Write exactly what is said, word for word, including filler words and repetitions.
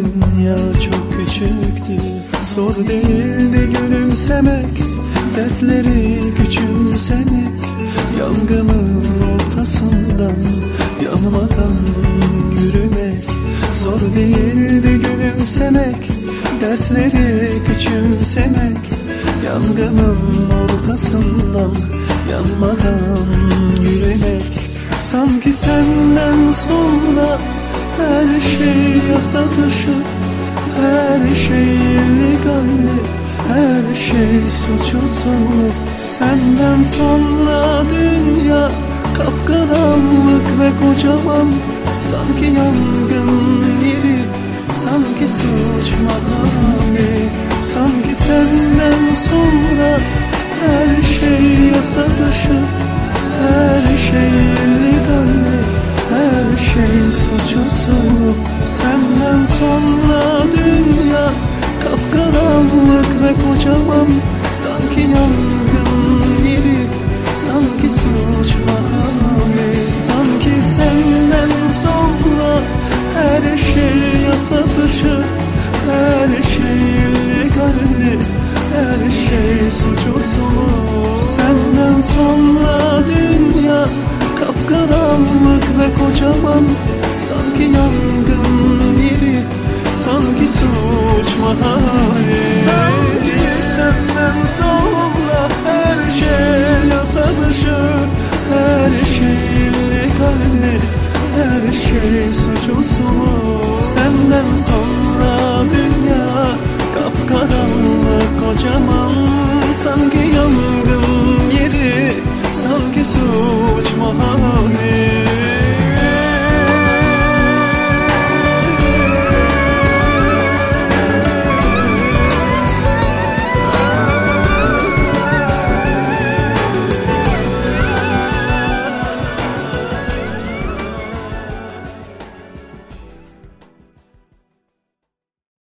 dünya çok küçüktü. Zor değildi gülümsemek, dertleri küçümsemek. Yangının ortasından yanmadan yürümek. Zor değildi gülümsemek, dertleri küçümsemek. Yangının ortasından yanmadan yürümek. Sanki senden sonra her şey yasa dışı, her şey illegalli, her şey suç usulü. Senden sonra dünya kapkaranlık ve kocaman. Sanki yangın yeri, sanki suç mahalli. Sanki senden sonra her şey yasa dışı, her şey illegalli, her şey suç usulü. Senden sonra dünya kapkaranlık ve kocaman. Sanki yangın yeri, sanki suç mahalli. Sanki senden sonra her şey yasa dışı, her şey illegalli, her şey suç usulü. Senden sonra dünya kapkaranlık ve kocaman. Sanki yangın yeri, sanki suç mahalli.